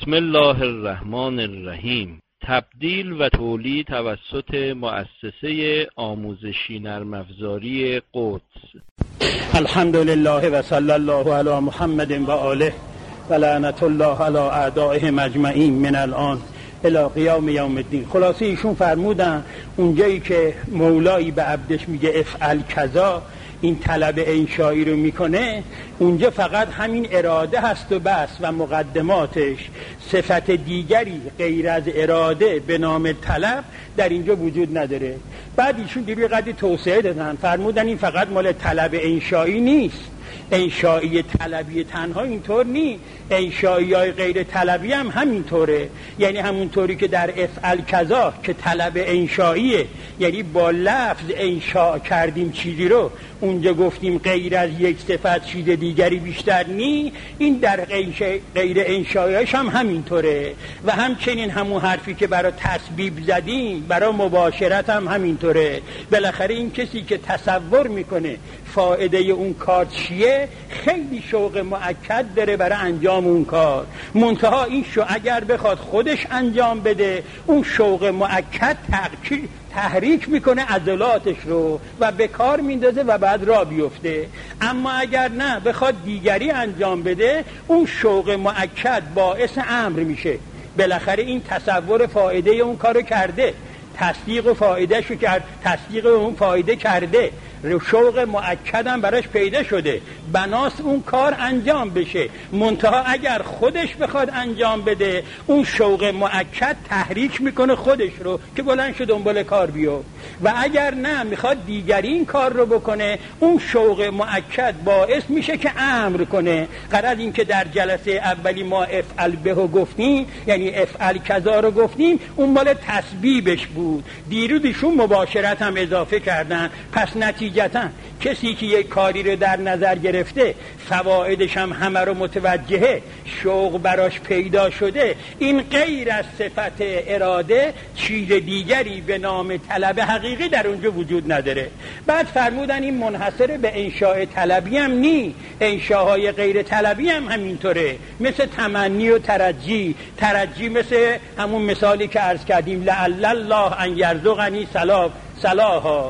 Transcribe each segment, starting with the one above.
بسم الله الرحمن الرحیم. تبدیل و تولید توسط مؤسسه آموزشی نرم افزاری قدس. الحمدلله و صلی الله علی محمد و آله و لعنت الله علی اعدائهم اجمعین من الان الی قیام یوم الدین. خلاصه ایشون فرمودن اونجایی که مولایی به عبدش میگه افعل کذا، این طلب انشایی رو میکنه، اونجا فقط همین اراده هست و بس و مقدماتش. صفت دیگری غیر از اراده به نام طلب در اینجا وجود نداره. بعد ایشون دیگه قدری توسعه دادن، فرمودن این فقط مال طلب انشایی نیست، انشایی طلبی تنها اینطور نیست، انشایی های غیر طلبی هم همینطوره. یعنی همونطوری که در افعل کذا که طلب انشاییه، یعنی با لفظ انشاء کردیم چیزی رو، اونجا گفتیم غیر از یک صفت چیز دیگری بیشتر نی، این در غیر انشاییش هم همینطوره. و همچنین همون حرفی که برای تسبیب زدیم برای مباشرت هم همینطوره. بالاخره این کسی که تصور میکنه فایده اون کار چیه، خیلی شوق مؤکد داره برای انجام اون کار. منتها این اگر بخواد خودش انجام بده، اون شوق مؤکد تحریک میکنه عضلاتش رو و به کار میندازه و بعد راه بیفته. اما اگر نه بخواد دیگری انجام بده، اون شوق مؤکد باعث امر میشه. بالاخره این تصور فایده اون کارو کرده، تصدیق فایدهشو کرد، تصدیق اون فایده کرده، شوق مؤکد هم براش پیدا شده، بناس اون کار انجام بشه. منتها اگر خودش بخواد انجام بده، اون شوق مؤکد تحریک میکنه خودش رو که بلند شد دنبال کار بیو. و اگر نه میخواد دیگری این کار رو بکنه، اون شوق مؤکد باعث میشه که امر کنه. غرض این که در جلسه اولی ما افعل به گفتیم، یعنی افعل کذا رو گفتیم، اون مال تسبیبش بود. دیروزشون مباشرت هم اضافه کردن. پس نتیجتا کسی که یک کاری رو در نظر گرفته، فوایدش هم همه رو متوجهه، شوق براش پیدا شده، این غیر از صفت اراده چیز دیگری به نام طلب حقیقی در اونجا وجود نداره. بعد فرمودن این منحصر به انشاء طلبی هم نی، انشاءهای غیر طلبی هم همینطوره، مثل تمنی و ترجی. ترجی مثل همون مثالی که عرض کردیم لعل الله ان یرزقنی صلاحا.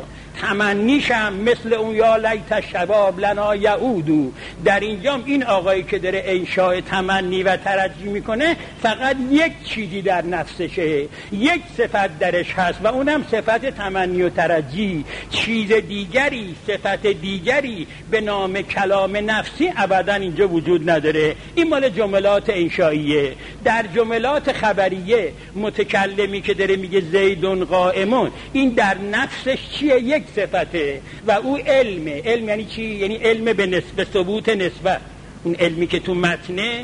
تمنیشم مثل اون یا لیت شباب لنا یعودو. در اینجام این آقایی که داره انشاء تمنی و ترجی میکنه، فقط یک چیزی در نفسشه، یک صفت درش هست و اونم صفت تمنی و ترجی. چیز دیگری، صفت دیگری به نام کلام نفسی ابدا اینجا وجود نداره. این مال جملات انشائیه. در جملات خبریه متکلمی که داره میگه زیدون قائمون، این در نفسش چیه؟ یک صفته و او علمه. علم یعنی چی؟ یعنی علم به ثبوت نسبت. اون علمی که تو متنه،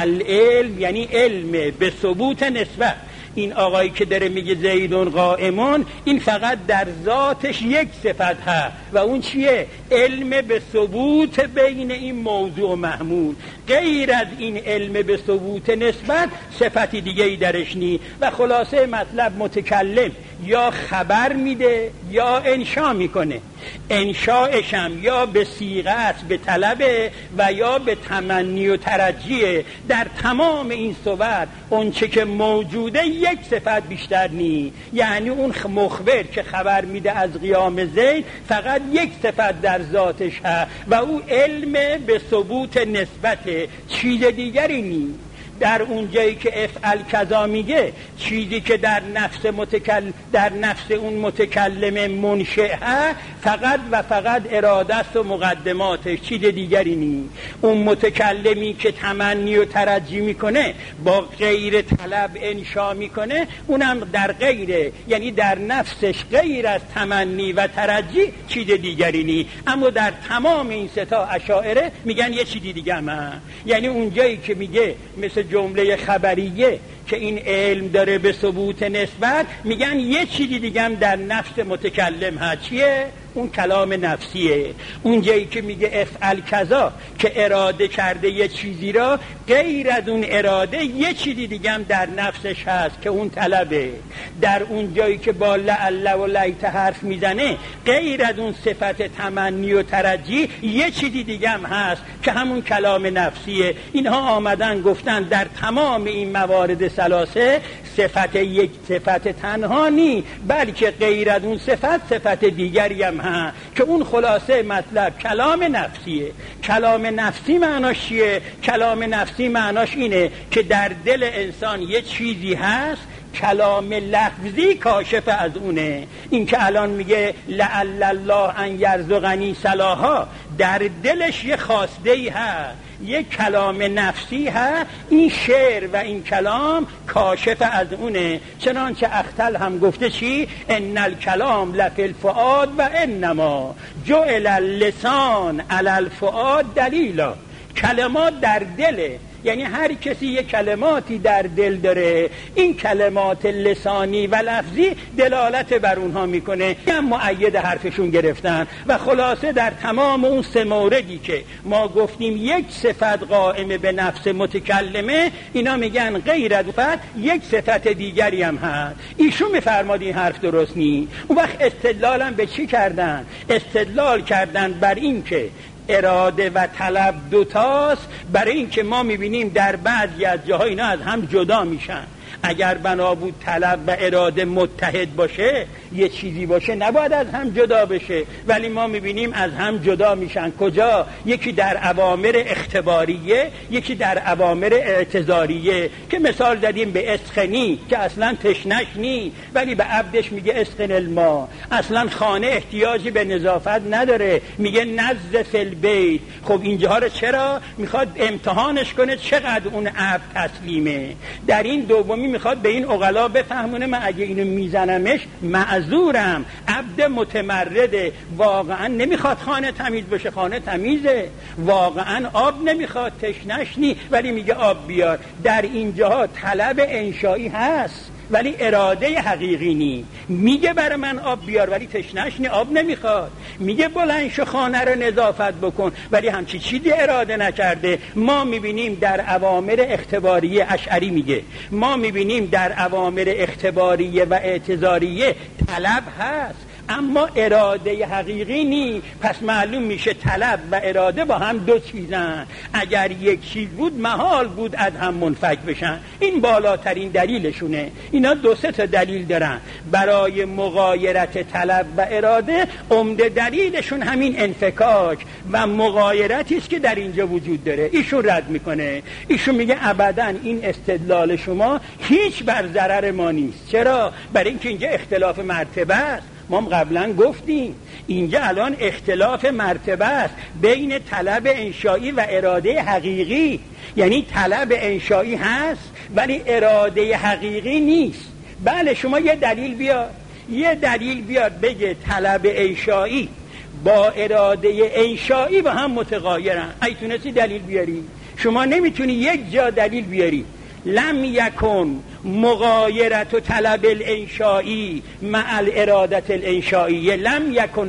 العلم یعنی علم به ثبوت نسبت. این آقایی که داره میگه زیدون قائمون، این فقط در ذاتش یک صفت هست و اون چیه؟ علم به ثبوت بین این موضوع و محمول. غیر از این علم به ثبوت نسبت صفتی دیگه ای درش نی. و خلاصه مطلب متکلم یا خبر میده یا انشا میکنه. انشاءش هم یا به صیغه است، به طلبه، و یا به تمنی و ترجیه. در تمام این صور اون چه که موجوده یک صفت بیشتر نی. یعنی اون مخبر که خبر میده از قیام زید فقط یک صفت در ذاتش هست و او علم به ثبوت نسبت، چیز دیگری نی. در اون جایی که افعل کذا میگه، چیزی که در نفس اون متکلم منشئ هست فقط و فقط اراده است و مقدماتش، چیز دیگری نی. اون متکلمی که تمنی و ترجی میکنه، با غیر طلب انشا میکنه، اونم در غیره، یعنی در نفسش غیر از تمنی و ترجی چیز دیگری نی. اما در تمام این ستا اشاعره میگن یه چیزی دیگه هم. یعنی اون جایی که میگه مثل جمله خبریه که این علم داره به ثبوت نسبت، میگن یه چیزی دیگه هم در نفس متکلم هست. چیه؟ اون کلام نفسیه. اون جایی که میگه افعل کذا که اراده کرده یه چیزی را، غیر از اون اراده یه چیزی دیگه هم در نفسش هست که اون طلبه. در اون جایی که با لعل و لیت حرف میزنه، غیر از اون صفت تمنی و ترجی یه چیزی دیگه هم هست که همون کلام نفسیه. اینها آمدن گفتن در تمام این موارد ثلاثه صفت یک صفت تنها نی، بلکه غیر از اون صفت دیگری هم هست که اون خلاصه مطلب کلام نفسیه. کلام نفسی معناش چیه؟ کلام نفسی معناش اینه که در دل انسان یه چیزی هست، کلام لفظی کاشف از اونه. این که الان میگه لعل الله ان یرزقنی صلاحا، در دلش یه خواسته‌ای هست، یه کلام نفسی هست. این شعر و این کلام کاشف از اونه. چنانچه اختل هم گفته چی؟ ان الکلام لفی الفؤاد و انما جعل اللسان علی الفؤاد دلیلا. کلمات در دله، یعنی هر کسی یک کلماتی در دل داره، این کلمات لسانی و لفظی دلالت بر اونها میکنه، هم مؤید حرفشون گرفتن. و خلاصه در تمام اون سه موردی که ما گفتیم یک صفت قائم به نفس متکلمه، اینا میگن غیر از صفت یک صفت دیگری هم هست. ایشون میفرماد این حرف درست نی. اون وقت استدلالم به چی کردن؟ استدلال کردن بر این که اراده و طلب دوتاست، برای این که ما میبینیم در بعضی از جاها اینا از هم جدا میشن. اگر بنا بود طلب و اراده متحد باشه، یه چیزی باشه، نباید از هم جدا بشه، ولی ما میبینیم از هم جدا میشن. کجا؟ یکی در اوامر اختباریه، یکی در اوامر اعتذاریه، که مثال زدیم به اسخنی که اصلا تشنش نی، ولی به عبدش میگه اسخن الماء. اصلا خانه احتیاجی به نظافت نداره، میگه نظف البیت. خب اینجاها رو چرا میخواد امتحانش کنه چقدر اون عبد تسلیمه؟ در این دومی میخواد به این عقلا بفهمونه من اگه اینو میزنمش معذورم، عبد متمرده، واقعا نمیخواد خانه تمیز بشه، خانه تمیزه، واقعا آب نمیخواد، تشنش نی، ولی میگه آب بیار. در اینجاها طلب انشایی هست ولی اراده حقیقی نی. میگه برای من آب بیار ولی تشنش نی، آب نمیخواد. میگه بلند شو خانه رو نظافت بکن ولی همچی چیزی اراده نکرده. ما میبینیم در اوامر اختباریه، اشعری میگه ما میبینیم در اوامر اختباریه و اعتذاریه طلب هست اما اراده حقیقی نی. پس معلوم میشه طلب و اراده با هم دو چیزن. اگر یک چیز بود محال بود از هم منفک بشن. این بالاترین دلیلشونه. اینا دو سه تا دلیل دارن برای مغایرت طلب و اراده. عمده دلیلشون همین انفکاک و مغایرتی است که در اینجا وجود داره. ایشون رد میکنه، ایشون میگه ابداً این استدلال شما هیچ بر ضرر ما نیست. چرا؟ برای اینکه اینجا اختلاف مرتبه است. ما قبلا گفتیم اینجا الان اختلاف مرتبه است بین طلب انشایی و اراده حقیقی. یعنی طلب انشایی هست ولی اراده حقیقی نیست. بله شما یه دلیل بیاد بگه طلب انشایی با اراده انشایی با هم متغایرن. ای تونستی دلیل بیاری؟ شما نمیتونی یک جا دلیل بیاری. لم یکن مغایرت و طلب الانشایی مع الارادت الانشایی. لم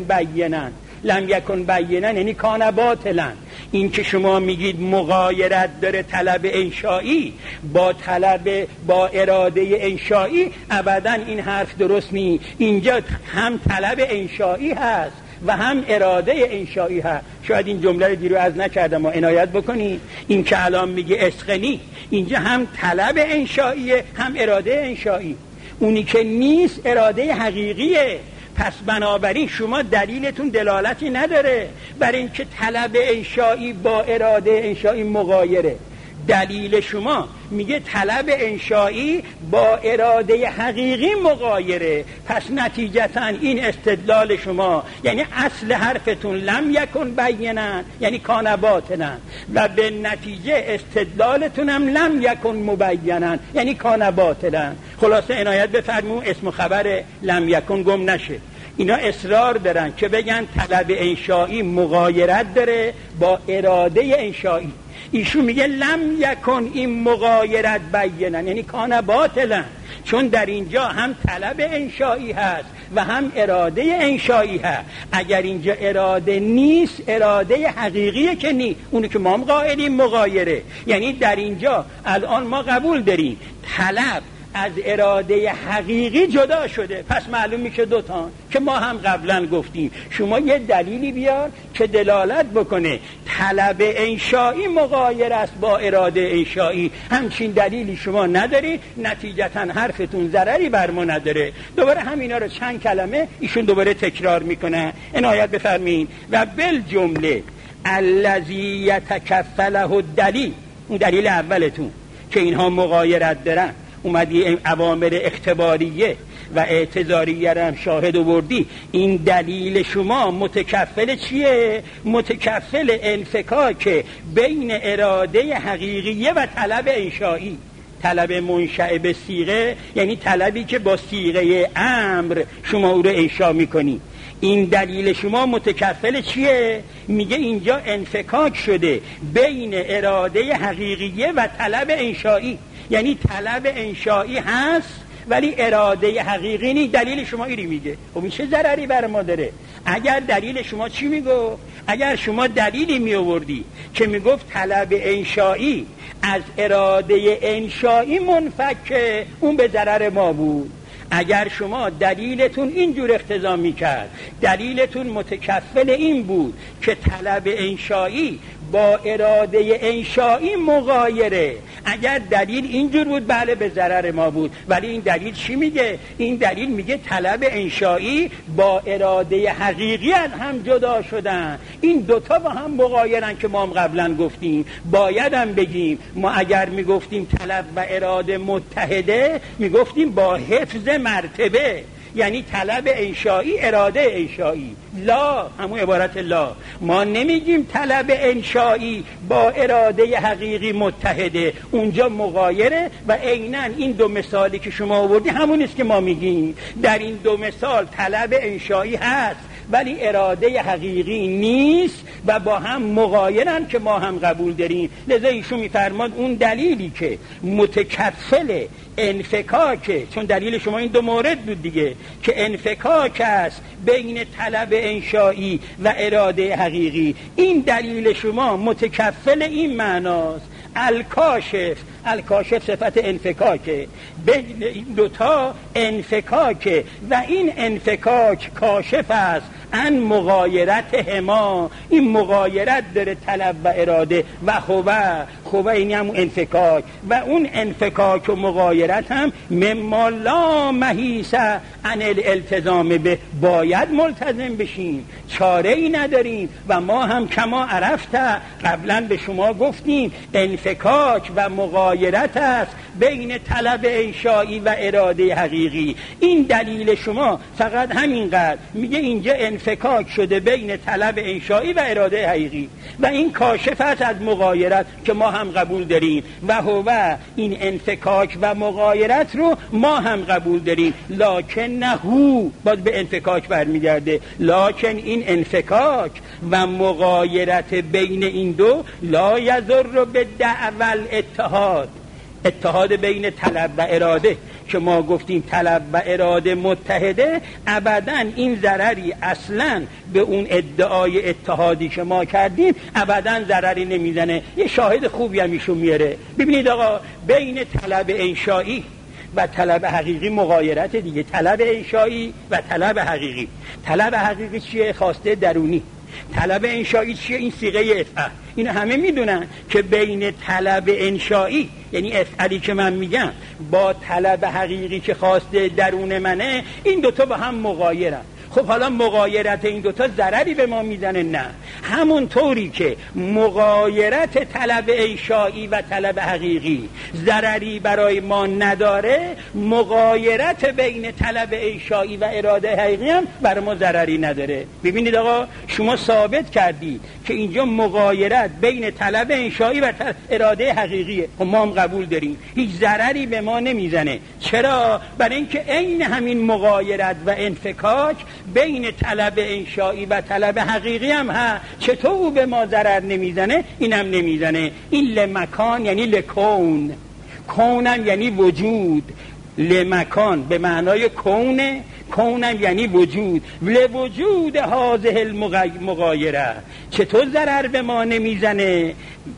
یکن بینا یعنی کان باطلا. این که شما میگید مغایرت داره طلب انشایی با اراده انشایی، ابدا این حرف درست نی. اینجا هم طلب انشایی هست و هم اراده انشایی هست. شاید این جمله رو دیرو از نکردم و عنایت بکنی. این که الان میگه اسخنی، اینجا هم طلب انشاییه هم اراده انشایی. اونی که نیست اراده حقیقیه. پس بنابراین شما دلیلتون دلالتی نداره برای اینکه طلب انشایی با اراده انشایی مغایره. دلیل شما میگه طلب انشایی با اراده حقیقی مغایره. پس نتیجتا این استدلال شما یعنی اصل حرفتون لم یکن بینا یعنی کان باطنا و به نتیجه استدلالتون هم لم یکن مبینا یعنی کان باطلا. خلاصه عنایت بفرمون اسم و خبر لم یکن گم نشه. اینا اصرار دارن که بگن طلب انشایی مغایرت داره با اراده انشایی. ایشون میگه لم یکن این مغایرت بینا یعنی کان باطلا. چون در اینجا هم طلب انشایی هست و هم اراده انشایی هست. اگر اینجا اراده نیست، اراده حقیقیه که نیست، اونو که ما هم قائلیم مغایره. یعنی در اینجا الان ما قبول داریم طلب از اراده حقیقی جدا شده، پس معلوم میشه دوتا که ما هم قبلا گفتیم. شما یه دلیلی بیار که دلالت بکنه طلب انشایی مغایر است با اراده انشایی. همچین دلیلی شما نداری، نتیجتا حرفتون ضرری بر ما نداره. دوباره همینا رو چند کلمه ایشون دوباره تکرار میکنه، عنایت بفرمین. و بالجمله الذی یتکفله الدلیل، اون دلیل اولتون که اینها مغایرت دارن، اومدی اوامر اختباریه و اعتذاریه رو هم شاهد آوردی. این دلیل شما متکفل چیه؟ متکفل انفکاک بین اراده حقیقیه و طلب انشایی. طلب منشأ به صیغه یعنی طلبی که با صیغه امر شما او رو انشا میکنی. این دلیل شما متکفل چیه؟ میگه اینجا انفکاک شده بین اراده حقیقیه و طلب انشایی. یعنی طلب انشایی هست ولی اراده حقیقی نیست. دلیل شما اینی میگه. خب این چه ضرری بر ما داره؟ اگر دلیل شما چی میگو؟ اگر شما دلیلی میآوردی که میگفت طلب انشایی از اراده انشایی منفکه، اون به ضرر ما بود. اگر شما دلیلتون اینجور اقتضا میکرد، دلیلتون متکفل این بود که طلب انشایی با اراده انشایی مغایره، اگر دلیل اینجور بود بله به ضرر ما بود. ولی این دلیل چی میگه؟ این دلیل میگه طلب انشایی با اراده حقیقی هم جدا شدن، این دوتا با هم مغایرن که ما هم قبلا گفتیم. بایدم بگیم ما اگر میگفتیم طلب و اراده متحده میگفتیم با حفظ مرتبه، یعنی طلب انشایی اراده انشایی. لا، همون عبارت لا. ما نمیگیم طلب انشایی با اراده حقیقی متحده، اونجا مغایره. و عیناً این دو مثالی که شما آوردی همون است که ما میگیم. در این دو مثال طلب انشایی هست ولی اراده حقیقی نیست و با هم مغایرن که ما هم قبول داریم. لذا ایشون میفرماد اون دلیلی که متکفل انفکاکه، چون دلیل شما این دو مورد بود دیگه که انفکاک است بین طلب انشایی و اراده حقیقی، این دلیل شما متکفل این معناست. الکاشف، الکاشف صفت انفکاکه، بین این دوتا انفکاکه و این انفکاک کاشف است ان مغایرت هما. این مغایرت داره طلب و اراده و خوبه این هم انفکاک و اون انفکاک و مغایرت هم مما لا محیص عن الالتزام به، باید ملتزم بشیم، چاره ای نداریم. و ما هم کما عرفت قبلا به شما گفتیم انفکاک و مغایرت است بین طلب انشایی و اراده حقیقی. این دلیل شما فقط همینقدر میگه اینجا انفکاک شده بین طلب انشایی و اراده حقیقی و این کاشف است از مغایرت که ما هم قبول داریم و این انفکاک و مغایرت رو ما هم قبول داریم. لکن نهو باز به انفکاک برمیگرده، لکن این انفکاک و مغایرت بین این دو لا یضر به دعوی الاتحاد، اتحاد بین طلب و اراده که ما گفتیم طلب و اراده متحده، ابداً این ضرری اصلاً به اون ادعای اتحادی که ما کردیم ابداً ضرری نمیزنه. یه شاهد خوبی هم ایشون میاره. ببینید آقا بین طلب انشایی و طلب حقیقی مغایرت دیگه. طلب انشایی و طلب حقیقی، طلب حقیقی چیه؟ خواسته درونی. طلب انشایی چیه؟ این صیغه افعل. این همه میدونن که بین طلب انشایی یعنی افعلی که من میگم با طلب حقیقی که خواسته درون منه، این دوتا با هم مغایرن. خب حالا مغایرت این دوتا ضرری به ما میزنه؟ نه. همون طوری که مغایرت طلب انشایی و طلب حقیقی ضرری برای ما نداره، مغایرت بین طلب انشایی و اراده حقیقی هم برای ما ضرری نداره. ببینید آقا شما ثابت کردی که اینجا مغایرت بین طلب انشایی و اراده حقیقیه، خب ما هم قبول داریم، هیچ ضرری به ما نمیزنه. چرا؟ برای اینکه عین همین مغایرت و انفکاک بین طلب انشایی و طلب حقیقی هم هست. چطور او به ما ضرر نمیزنه؟ اینم نمیزنه. این لمکان یعنی لکون، کونم یعنی وجود، لمکان به معنای کونه، کونم یعنی وجود، لوجود هذه المغایره. چطور ضرر به ما نمیزنه؟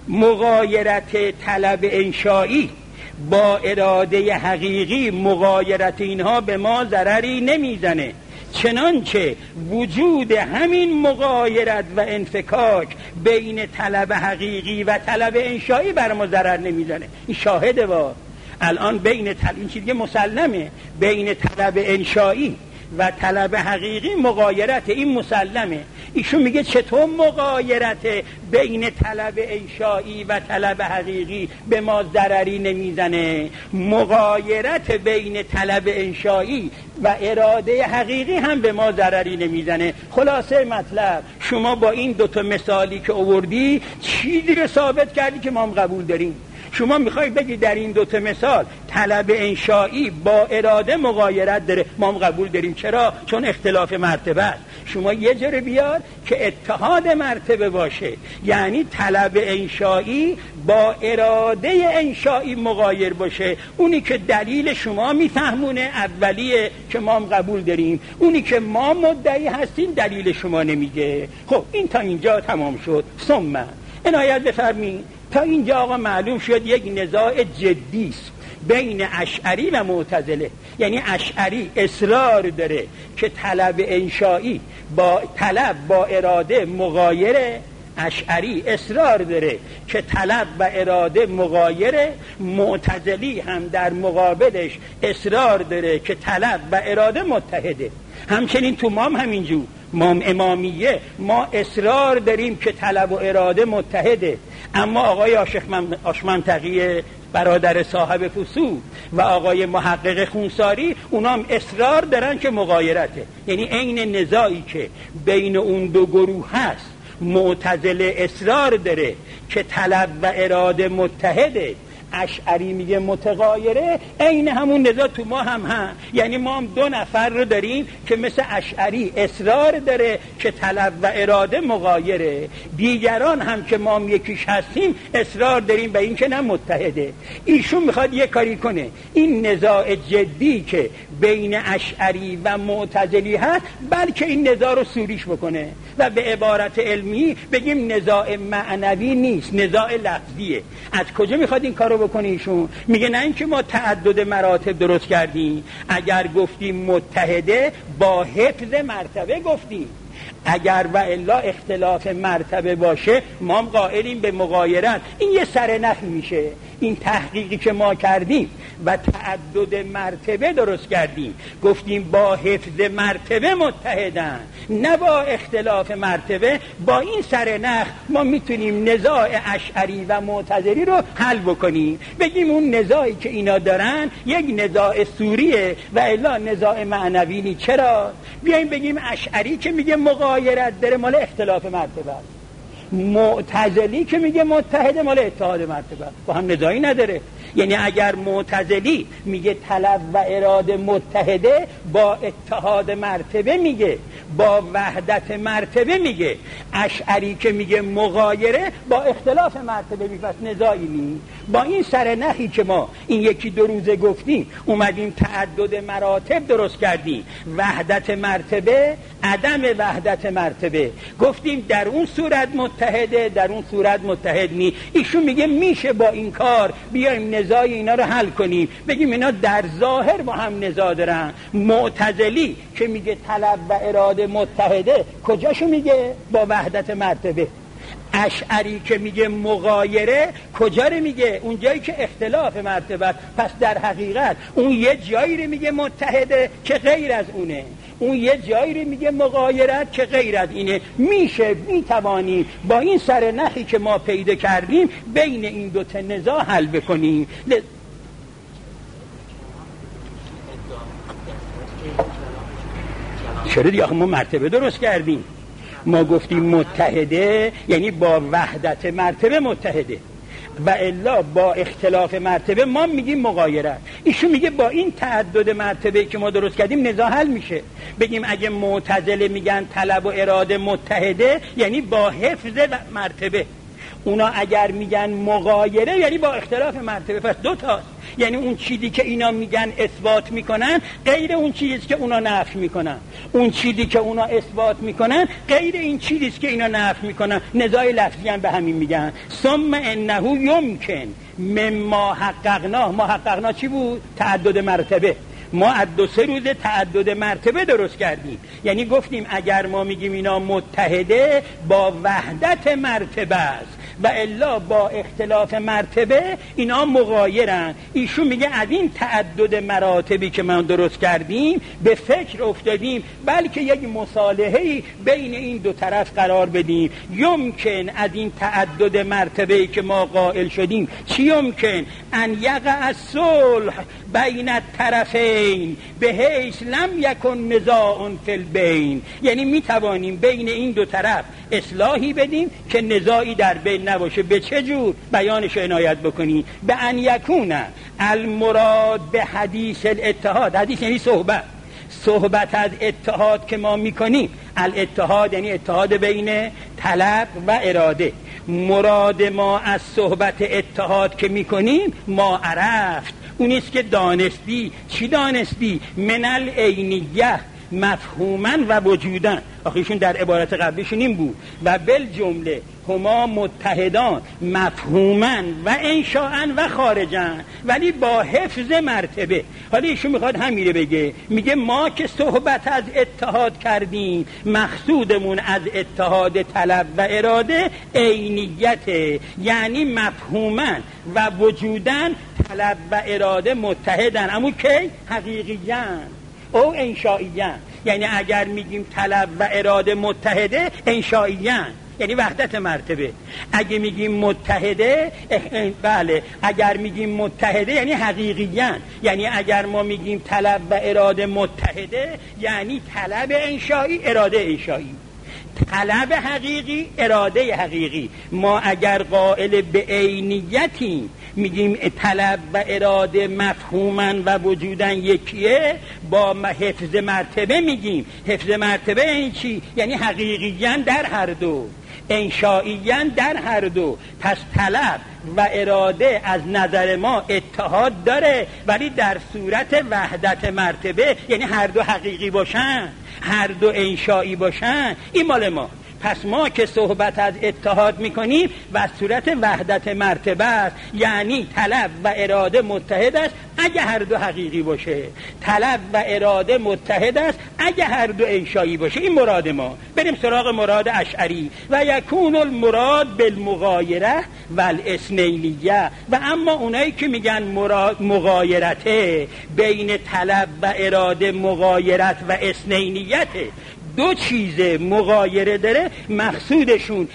مغایرت طلب انشایی با اراده حقیقی، مغایرت اینها به ما ضرری نمیزنه، چنانچه وجود همین مغایرت و انفکاک بین طلب حقیقی و طلب انشایی بر ما ضرر نمیزنه. این شاهده الان بین این چیزی مسلمه، بین طلب انشایی و طلب حقیقی مغایرت، این مسلمه. ایشون میگه چطور مغایرت بین طلب انشایی و طلب حقیقی به ما ضرری نمیزنه؟ مغایرت بین طلب انشایی و اراده حقیقی هم به ما ضرری نمیزنه. خلاصه مطلب، شما با این دوتا مثالی که آوردی چیزی رو ثابت کردی که ما هم قبول داریم. شما میخوای بگی در این دوتا مثال طلب انشایی با اراده مغایرت داره، ما هم قبول داریم. چرا؟ چون اختلاف مرتبه است. شما یه جوری بیار که اتحاد مرتبه باشه، یعنی طلب انشایی با اراده انشایی مغایر باشه. اونی که دلیل شما میفهمونه اولیه که ما هم قبول داریم، اونی که ما مدعی هستیم دلیل شما نمیگه. خب این تا اینجا تمام شد. ثم عنایت بفرمایید تا اینجا آقا معلوم شد یک نزاع جدی است بین اشعری و معتزله. یعنی اشعری اصرار داره که طلب انشایی با طلب با اراده مغایره، اشعری اصرار داره که طلب و اراده مغایره، معتزلی هم در مقابلش اصرار داره که طلب و اراده متحده. همچنین تو مام همینجور، مام امامیه ما اصرار داریم که طلب و اراده متحده، اما آقای آشمنطقی برادر صاحب فصول و آقای محقق خونساری اونام اصرار دارن که مغایرته. یعنی عین نزاعی که بین اون دو گروه هست، معتزله اصرار داره که طلب و اراده متحده، اشعری میگه متغایره. عین همون نزاع تو ما هم هست. یعنی ما هم دو نفر رو داریم که مثل اشعری اصرار داره که طلب و اراده مغایره، دیگران هم که ما هم یکیش هستیم اصرار داریم به این که نه متحده. ایشون میخواد یه کاری کنه، این نزاع جدی که بین اشعری و معتزلی هست بلکه این نزاع رو سوریش بکنه و به عبارت علمی بگیم نزاع معنوی نیست، نزاع لفظیه. از کجا میخواد این کارو بکنه ایشون؟ میگه نه اینکه ما تعدد مراتب درست کردیم، اگر گفتیم متحده با حفظ مرتبه گفتیم، اگر و الا اختلاف مرتبه باشه ما هم قائلیم به مغایرت. این یه سرنخی میشه. این تحقیقی که ما کردیم و تعدد مرتبه درست کردیم، گفتیم با حفظ مرتبه متحدن نه با اختلاف مرتبه. با این سرنخ ما میتونیم نزاع اشعری و معتزلی رو حل بکنیم، بگیم اون نزاعی که اینا دارن یک نزاع سوریه و الا نزاع معنوی نی. چرا؟ بیایم بگیم اشعری که میگه مغایرت داره مال اختلاف مرتبه است، معتزلی که میگه متحده مال اتحاد مرتبه، با هم نزاعی نداره. یعنی اگر معتزلی میگه طلب و اراده متحده با اتحاد مرتبه میگه، با وحدت مرتبه میگه، اشعری که میگه مغایره با اختلاف مرتبه میگه، پس نزاعی نیست. با این سرنخی که ما این یکی دو روزه گفتیم اومدیم تعدد مراتب درست کردیم، وحدت مرتبه عدم وحدت مرتبه، گفتیم در اون صورت متحده در اون صورت متحد نی. ایشون میگه میشه با این کار بیایم نزاع اینا رو حل کنیم، بگیم اینا در ظاهر با هم نزاع دارن. معتزلی که میگه طلب و اراده متحده کجاشو میگه؟ با وحدت مرتبه. اشعری که میگه مغایره کجا رو میگه؟ اون جایی که اختلاف مرتبه است. پس در حقیقت اون یه جایی رو میگه متحده که غیر از اونه، اون یه جایی رو میگه مغایرت که غیر از اینه. میشه میتوانیم با این سرنخی که ما پیدا کردیم بین این دو تا نزاع حل بکنیم. چرا دیگه ما مرتبه درست کردیم؟ ما گفتیم متحده یعنی با وحدت مرتبه متحده و الا با اختلاف مرتبه ما میگیم مغایره. ایشون میگه با این تعدد مرتبه که ما درست کردیم نزاع حل میشه. بگیم اگه معتزله میگن طلب و اراده متحده یعنی با حفظ مرتبه، اونا اگر میگن مغایره یعنی با اختلاف مرتبه، پس دو تاست. یعنی اون چیزی که اینا میگن اثبات میکنن غیر اون چیزی که اونا نفی میکنن، اون چیزی که اونا اثبات میکنن غیر این چیزی که اینا نفی میکنن. نزاع لفظی هم به همین میگن. ثم انه یمکن مما حققنا. ما حققنا چی بود؟ تعدد مرتبه. ما از 2-3 روز تعدد مرتبه درست کردیم. یعنی گفتیم اگر ما میگیم اینا متحده با وحدت مرتبه است و الا با اختلاف مرتبه اینا مغایرن. ایشون میگه از این تعدد مراتبی که ما درست کردیم به فکر افتادیم بلکه یک مصالحه‌ای بین این دو طرف قرار بدیم. یمکن از این تعدد مرتبه‌ای که ما قائل شدیم چی یمکن؟ ان یقع الصلح بین الطرفین بحیث لم یکن نزاع فی البین. یعنی میتوانیم بین این دو طرف اصلاحی بدیم که نزاعی در بین نباشه. به چه جور؟ بیانش عنایت بکنی. به ان یکون المراد به حدیث الاتحاد. حدیث یعنی صحبت از اتحاد که ما میکنیم. الاتحاد یعنی اتحاد بین طلب و اراده. مراد ما از صحبت اتحاد که میکنیم ما عرفت، اونیست که دانستی. چی دانستی؟ من العینیه مفهوما و وجودا. آخیشون در عبارت قبلیشون این بود و بالجمله هما متحدان مفهوما و انشاء و خارجا، ولی با حفظ مرتبه. حالا ایشون میخواد همینه بگه، میگه ما که صحبت از اتحاد کردیم مقصودمون از اتحاد طلب و اراده عینیته، یعنی مفهوما و وجودا طلب و اراده متحدن. اما کی؟ حقیقیاً او انشائیاً. یعنی اگر میگیم طلب و اراده متحده انشائیاً یعنی وحدت مرتبه. اگه میگیم متحده بله، اگر میگیم متحده یعنی حقیقیاً. یعنی اگر ما میگیم طلب و اراده متحده یعنی طلب انشایی اراده انشایی، طلب حقیقی اراده حقیقی. ما اگر قائل به عینیتیم میگیم طلب و اراده مفهوما و وجودا یکیه، با حفظ مرتبه میگیم حفظ مرتبه یعنی چی؟ یعنی حقیقیاً در هر دو، انشائیاً در هر دو. پس طلب و اراده از نظر ما اتحاد داره ولی در صورت وحدت مرتبه، یعنی هر دو حقیقی باشن، هر دو انشایی باشن. این مال ما. پس ما که صحبت از اتحاد میکنیم و صورت وحدت مرتبه است، یعنی طلب و اراده متحد است اگه هر دو حقیقی باشه، طلب و اراده متحد است اگه هر دو انشایی باشه. این مراد ما. بریم سراغ مراد اشعری. و یکون المراد بالمغایره و الاثنینیه. و اما اونایی که میگن مغایرته بین طلب و اراده مغایرت و اثنینیته، دو چیز مغایره داره، مقصودشون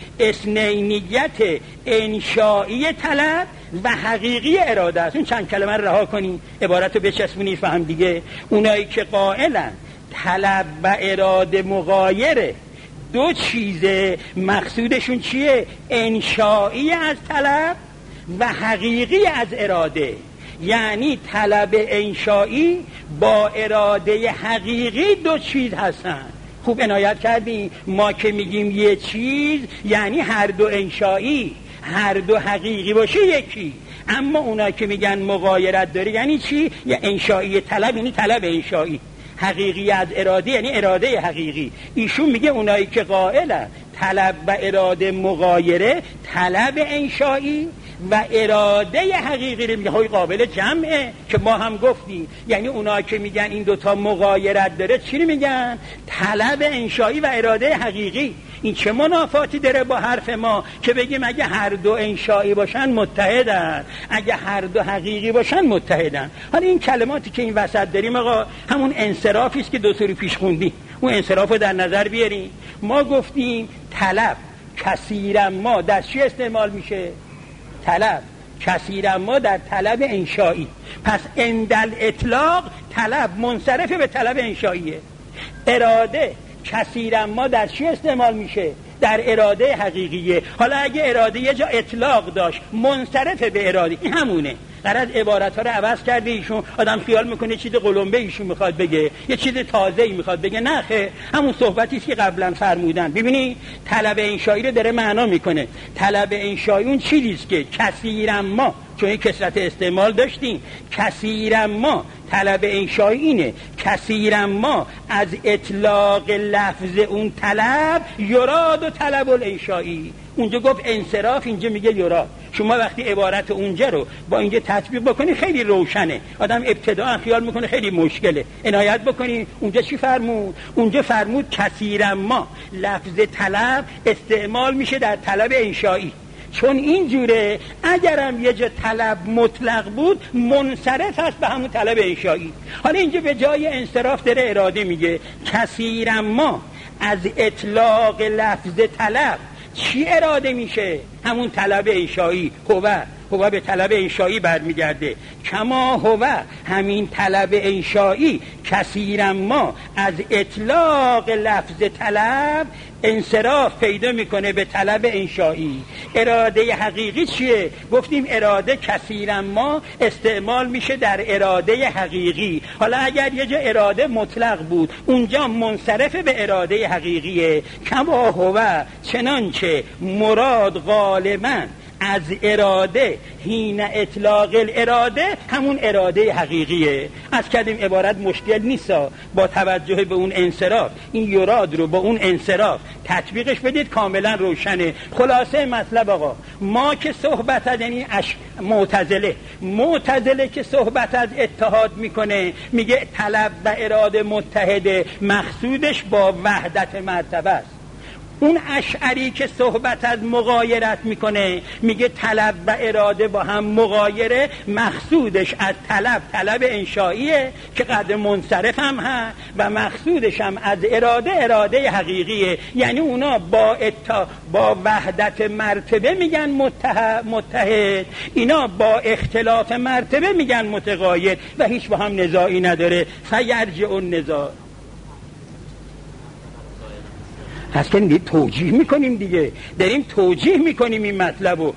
اثنینیت انشایی طلب و حقیقی اراده است. اون چند کلمه رها کنی، عبارت رو بچسبونید فهم دیگه. اونایی که قائلن طلب و اراده مغایره، دو چیزه، مقصودشون چیه؟ انشایی از طلب و حقیقی از اراده. یعنی طلب انشایی با اراده حقیقی دو چیز هستن. خوب عنایت کردیم. ما که میگیم یه چیز یعنی هر دو انشایی، هر دو حقیقی باشه یکی. اما اونا که میگن مغایرت داره یعنی چی؟ یا انشایی طلب یعنی طلب انشایی، حقیقی از اراده یعنی اراده حقیقی. ایشون میگه اونایی که قائلن طلب و اراده مغایره، طلب انشایی و اراده حقیقی رو میگه های قابل جمعه که ما هم گفتیم. یعنی اونا که میگن این دوتا مغایرت داره چی میگن؟ طلب انشایی و اراده حقیقی. این چه منافاتی داره با حرف ما که بگیم اگه هر دو انشایی باشن متحدن، اگه هر دو حقیقی باشن متحدن؟ حالا این کلماتی که این وسط داریم آقا همون انصرافی است که دو سری پیش خوندی. اون انصراف رو در نظر بیاریم. ما گفتیم طلب کثیرا ما در چی استعمال میشه؟ طلب کثیرا ما در طلب انشایی. پس اندل اطلاق طلب منصرف به طلب انشاییه. اراده کثیرا ما در چی استعمال میشه؟ در اراده حقیقیه. حالا اگه اراده یه جا اطلاق داشت منصرف به اراده، این همونه. غرض عبارت ها رو عوض کرده ایشون. آدم خیال میکنه چیز قلمبه ایشون میخواد بگه، یه چیز تازه ای میخواد بگه. نه خیر، همون صحبتی است که قبلا فرمودن. ببینید طلب انشایی رو داره معنا میکنه. طلب انشایی اون چیزی است که کثیرا ما چون این کثرت استعمال داشتیم. کثیرا ما طلب انشایی اینه، کثیرا ما از اطلاق لفظ اون طلب یراد و طلب الانشایی. اونجا گفت انصراف، اینجا میگه یراد. شما وقتی عبارت اونجا رو با اینجا تطبیق بکنی خیلی روشنه. آدم ابتداء خیال میکنه خیلی مشکله. عنایت بکنی اونجا چی فرمود؟ اونجا فرمود کثیرا ما لفظ طلب استعمال میشه در طلب انشایی. چون اینجوره اگرم یه جا طلب مطلق بود منصرف هست به همون طلب انشایی. حالا اینجا به جای انصراف داره اراده میگه کثیرا ما از اطلاق لفظ طلب چی اراده میشه؟ همون طلب انشایی. هو به طلب انشایی برمیگرده. کما هو همین طلب انشایی کثیرا ما از اطلاق لفظ طلب انصراف پیدا میکنه به طلب انشایی. اراده حقیقی چیه؟ گفتیم اراده کثیرا ما استعمال میشه در اراده حقیقی. حالا اگر یه جا اراده مطلق بود اونجا منصرف به اراده حقیقیه. کما هو چنانچه مراد غالبا از اراده حین اطلاق الاراده همون اراده حقیقیه. از کردیم عبارت مشکل نیست، با توجه به اون انصراف این یراد رو با اون انصراف تطبیقش بدید کاملا روشنه. خلاصه مطلب آقا ما که صحبت از یعنی معتزله که صحبت از اتحاد میکنه میگه طلب و اراده متحده، مقصودش با وحدت مرتبه است. اون اشعری که صحبت از مغایرت میکنه میگه طلب و اراده با هم مغایره، مقصودش از طلب انشاییه که قدر منصرف هم هست و مقصودش هم از اراده حقیقیه. یعنی اونا با وحدت مرتبه میگن متحد، اینا با اختلاف مرتبه میگن متغایر و هیچ با هم نزاعی نداره. فیرجع النزاع. هست که توجیه میکنیم دیگه، داریم توجیه میکنیم این مطلبو.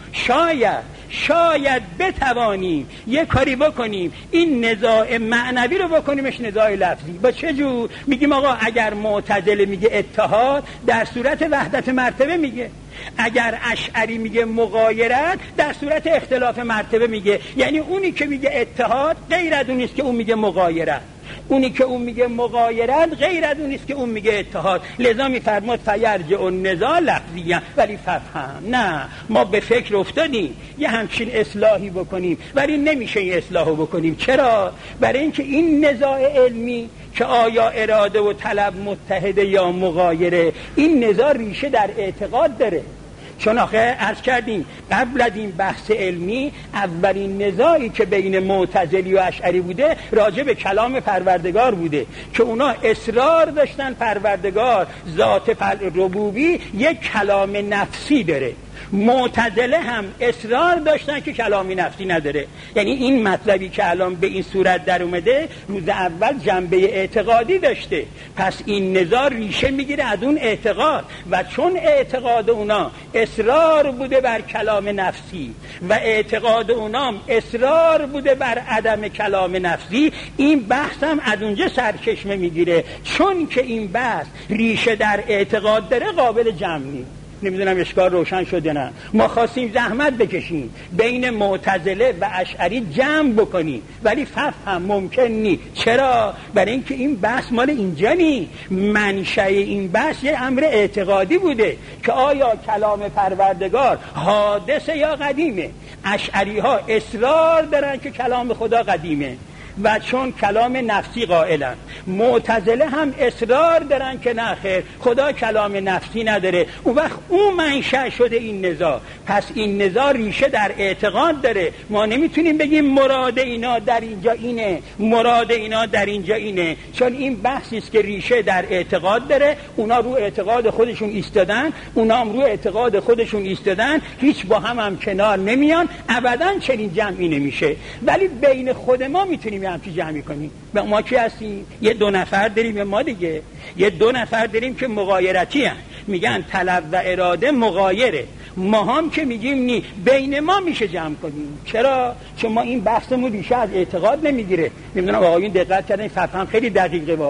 شاید بتوانیم یه کاری بکنیم این نزاع معنوی رو بکنیمش نزاع لفظی. با چه جور؟ میگیم آقا اگر معتزله میگه اتحاد در صورت وحدت مرتبه میگه، اگر اشعری میگه مغایرت در صورت اختلاف مرتبه میگه. یعنی اونی که میگه اتحاد غیر از اونیست که اون میگه مغایرت، اونی که اون میگه مغایرت غیر از اونیست که اون میگه اتحاد. لذا میفرماد فیرجع النزاع لفظیه ولی ففهم. نه ما به فکر افتادیم یه همچین اصلاحی بکنیم ولی نمیشه این اصلاحو بکنیم. چرا؟ برای اینکه این نزاع علمی که آیا اراده و طلب متحده یا مغایره، این نزاع ریشه در اعتقاد داره. چون آخه عرض کردیم قبل از این بحث علمی اولین نزاعی که بین معتزلی و اشعری بوده راجع به کلام پروردگار بوده که اونا اصرار داشتن پروردگار ذات ربوبی یک کلام نفسی داره. معتزله هم اصرار داشتن که کلامی نفسی نداره. یعنی این مطلبی که الان به این صورت در اومده روز اول جنبه اعتقادی داشته، پس این نزاع ریشه میگیره از اون اعتقاد و چون اعتقاد اونا اصرار بوده بر کلام نفسی و اعتقاد اونام اصرار بوده بر عدم کلام نفسی، این بحث هم از اونجا سرچشمه میگیره. چون که این بحث ریشه در اعتقاد داره قابل جمع نیست. نمیدونم اشکال روشن شد یا نه. ما خواستیم زحمت بکشیم بین معتزله و اشعری جمع بکنیم ولی فهم ممکن نی. چرا؟ برای اینکه این بحث مال اینجا نی. منشأ این بحث یه امر اعتقادی بوده که آیا کلام پروردگار حادثه یا قدیمه. اشعری ها اصرار دارن که کلام خدا قدیمه و چون کلام نفسی قائلن. معتزله هم اصرار دارن که نه خیر خدا کلام نفسی نداره. اون وقت اون منشأ شده این نزاع. پس این نزاع ریشه در اعتقاد داره. ما نمیتونیم بگیم مراد اینا در اینجا اینه، مراد اینا در اینجا اینه، چون این بحثی است که ریشه در اعتقاد داره. اونا رو اعتقاد خودشون ایستادن، اونا هم رو اعتقاد خودشون ایستادن، هیچ با هم کنار نمیان، ابداً چنین جمعی نمیشه. ولی بین خود ما میتونیم همچی جمعی کنیم. ما کی هستیم؟ یه دو نفر داریم. ما دیگه یه دو نفر داریم که مغایرتی هست، میگن طلب و اراده مغایره. ما هم که میگیم نی، بین ما میشه جمع کنیم. چرا؟ چون ما این بحثمون ریشه از اعتقاد نمیگیره. نمیدونم آقایون دقت کردن فهم خیلی دقیقه با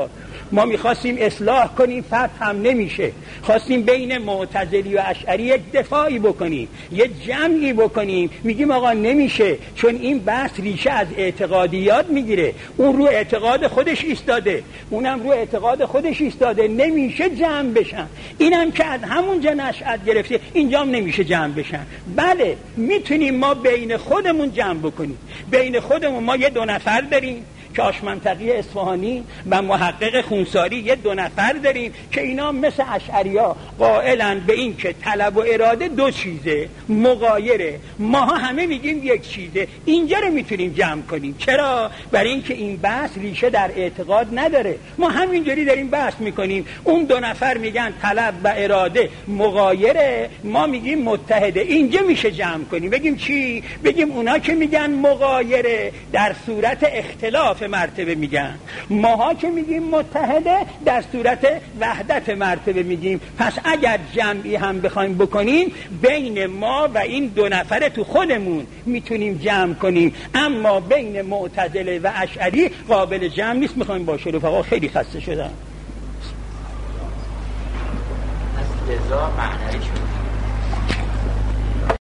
ما میخواستیم اصلاح کنیم، فتح هم نمیشه. خواستیم بین معتزلی و اشعری یک دفاعی بکنیم، یک جمعی بکنیم، میگیم آقا نمیشه، چون این بحث ریشه از اعتقادیات میگیره. اون رو اعتقاد خودش ایستاده، اونم رو اعتقاد خودش ایستاده، نمیشه جمع بشن. اینم که از همونجا نشأت گرفته، اینجا هم نمیشه جمع بشن. بله میتونیم ما بین خودمون جمع بکنیم. بین خودمون ما یه 2 نفر داریم که آشمنطقی اصفهانی و محقق خونساری، یه 2 نفر داریم که اینا مثل اشعریا قائلن به این که طلب و اراده 2 چیزه، مغایره. ماها همه میگیم یک چیزه. اینجا رو میتونیم جمع کنیم. چرا؟ برای اینکه این بحث ریشه در اعتقاد نداره. ما همینجوری داریم بحث میکنیم. اون 2 نفر میگن طلب و اراده مغایره، ما میگیم متحده. اینجا میشه جمع کنیم. بگیم چی؟ بگیم اونا که میگن مغایره در صورت اختلاف مرتبه میگن، ماها که میگیم متحده در صورت وحدت مرتبه میگیم. پس اگر جمعی هم بخوایم بکنیم، بین ما و این 2 نفر تو خودمون میتونیم جمع کنیم، اما بین معتزله و اشعری قابل جمع نیست. میخوایم باشه رفقا، خیلی خسته شدم. از لذا معنی شد